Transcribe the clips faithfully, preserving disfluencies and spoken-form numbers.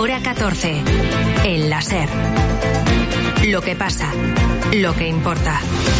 Hora catorce. El La SER. Lo que pasa, lo que importa.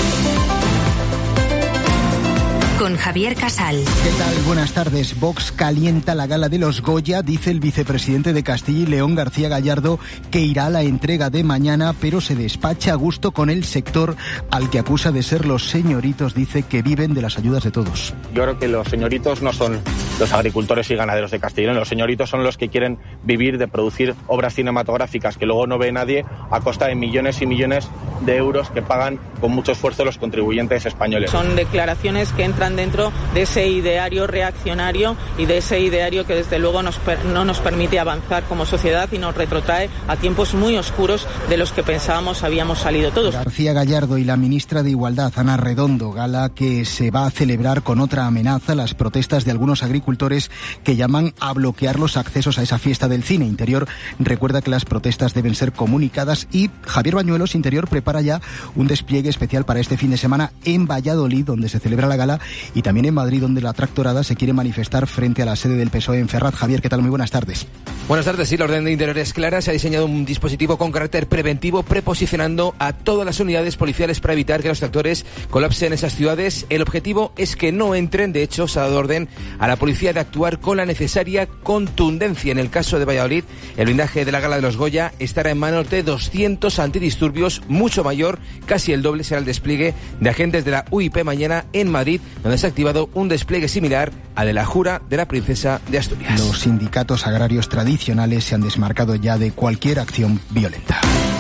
Con Javier Casal. ¿Qué tal? Buenas tardes. Vox calienta la gala de los Goya, dice el vicepresidente de Castilla y León, García Gallardo, que irá a la entrega de mañana, pero se despacha a gusto con el sector al que acusa de ser los señoritos, dice que viven de las ayudas de todos. Yo creo que los señoritos no son los agricultores y ganaderos de Castilla y León, los señoritos son los que quieren vivir de producir obras cinematográficas que luego no ve nadie a costa de millones y millones de euros que pagan con mucho esfuerzo los contribuyentes españoles. Son declaraciones que entran dentro de ese ideario reaccionario y de ese ideario que desde luego nos per- no nos permite avanzar como sociedad y nos retrotrae a tiempos muy oscuros de los que pensábamos habíamos salido todos. García Gallardo y la ministra de Igualdad, Ana Redondo, gala que se va a celebrar con otra amenaza, las protestas de algunos agricultores que llaman a bloquear los accesos a esa fiesta del cine. Interior recuerda que las protestas deben ser comunicadas y Javier Bañuelos, Interior, prepara ya un despliegue especial para este fin de semana en Valladolid, donde se celebra la gala, y también en Madrid, donde la tractorada se quiere manifestar frente a la sede del P S O E en Ferraz. Javier, ¿qué tal? Muy buenas tardes. Buenas tardes. Sí, la orden de Interior es clara. Se ha diseñado un dispositivo con carácter preventivo preposicionando a todas las unidades policiales para evitar que los tractores colapsen esas ciudades. El objetivo es que no entren. De hecho, se ha dado orden a la policía de actuar con la necesaria contundencia. En el caso de Valladolid, el blindaje de la gala de los Goya estará en manos de doscientos antidisturbios, mucho mayor, casi el doble será el despliegue de agentes de la U I P mañana en Madrid, donde se ha activado un despliegue similar al de la Jura de la Princesa de Asturias. Los sindicatos agrarios tradicionales se han desmarcado ya de cualquier acción violenta.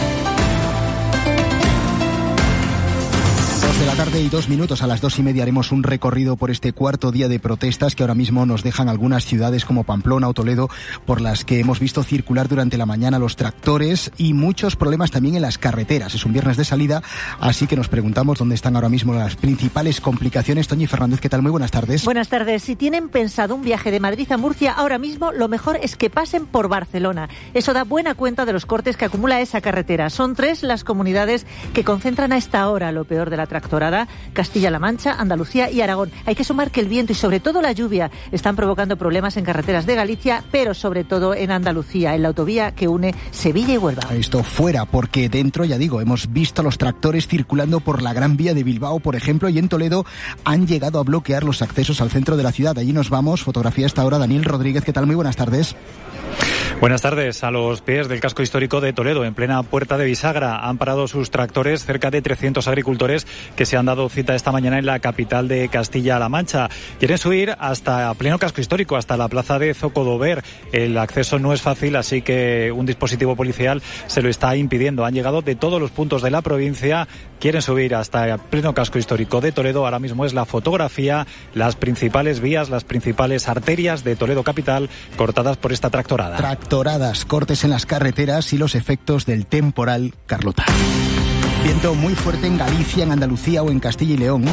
De la tarde y dos minutos, a las dos y media haremos un recorrido por este cuarto día de protestas que ahora mismo nos dejan algunas ciudades como Pamplona o Toledo, por las que hemos visto circular durante la mañana los tractores y muchos problemas también en las carreteras. Es un viernes de salida, así que nos preguntamos dónde están ahora mismo las principales complicaciones. Toñi Fernández, ¿qué tal? Muy buenas tardes. Buenas tardes. Si tienen pensado un viaje de Madrid a Murcia, ahora mismo lo mejor es que pasen por Barcelona. Eso da buena cuenta de los cortes que acumula esa carretera. Son tres las comunidades que concentran a esta hora lo peor de la tractorada. Castilla-La Mancha, Andalucía y Aragón. Hay que sumar que el viento y sobre todo la lluvia están provocando problemas en carreteras de Galicia, pero sobre todo en Andalucía, en la autovía que une Sevilla y Huelva. Esto fuera, porque dentro, ya digo, hemos visto a los tractores circulando por la Gran Vía de Bilbao, por ejemplo, y en Toledo han llegado a bloquear los accesos al centro de la ciudad. Allí nos vamos. Fotografía hasta ahora. Daniel Rodríguez, ¿qué tal? Muy buenas tardes. Buenas tardes. A los pies del casco histórico de Toledo, en plena puerta de bisagra, han parado sus tractores cerca de trescientos agricultores que se han dado cita esta mañana en la capital de Castilla-La Mancha. Quieren subir hasta pleno casco histórico, hasta la plaza de Zocodover. El acceso no es fácil, así que un dispositivo policial se lo está impidiendo. Han llegado de todos los puntos de la provincia, quieren subir hasta el pleno casco histórico de Toledo. Ahora mismo es la fotografía, las principales vías, las principales arterias de Toledo capital cortadas por esta tractorada. Tractoradas, cortes en las carreteras y los efectos del temporal Carlota. Viento muy fuerte en Galicia, en Andalucía o en Castilla y León.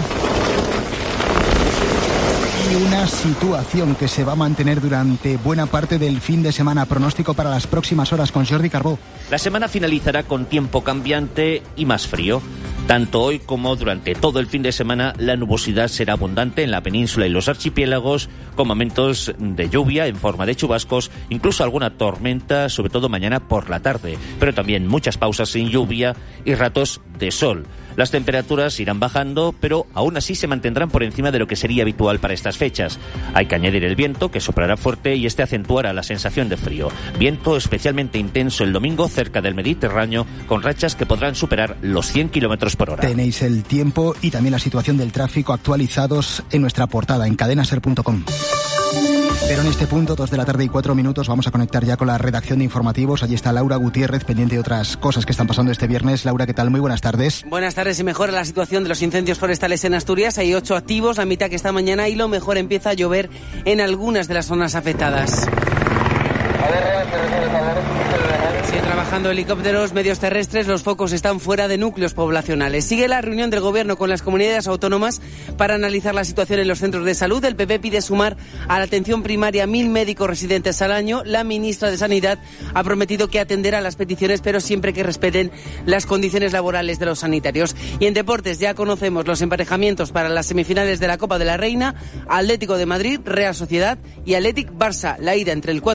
Y una situación que se va a mantener durante buena parte del fin de semana. Pronóstico para las próximas horas con Jordi Carbó. La semana finalizará con tiempo cambiante y más frío. Tanto hoy como durante todo el fin de semana, la nubosidad será abundante en la península y los archipiélagos, con momentos de lluvia en forma de chubascos, incluso alguna tormenta, sobre todo mañana por la tarde, pero también muchas pausas sin lluvia y ratos de sol. Las temperaturas irán bajando, pero aún así se mantendrán por encima de lo que sería habitual para estas fechas. Hay que añadir el viento, que soplará fuerte y este acentuará la sensación de frío. Viento especialmente intenso el domingo cerca del Mediterráneo, con rachas que podrán superar los cien kilómetros por hora. Tenéis el tiempo y también la situación del tráfico actualizados en nuestra portada en cadena ser punto com. Pero en este punto, dos de la tarde y cuatro minutos, vamos a conectar ya con la redacción de informativos. Allí está Laura Gutiérrez, pendiente de otras cosas que están pasando este viernes. Laura, ¿qué tal? Muy buenas tardes. Buenas tardes. Y mejora la situación de los incendios forestales en Asturias. Hay ocho activos, la mitad que esta mañana, y lo mejor, empieza a llover en algunas de las zonas afectadas. Siguen trabajando helicópteros, medios terrestres, los focos están fuera de núcleos poblacionales. Sigue la reunión del Gobierno con las comunidades autónomas para analizar la situación en los centros de salud. El P P pide sumar a la atención primaria mil médicos residentes al año. La ministra de Sanidad ha prometido que atenderá las peticiones, pero siempre que respeten las condiciones laborales de los sanitarios. Y en deportes ya conocemos los emparejamientos para las semifinales de la Copa de la Reina: Atlético de Madrid, Real Sociedad y Athletic Barça. La ida entre el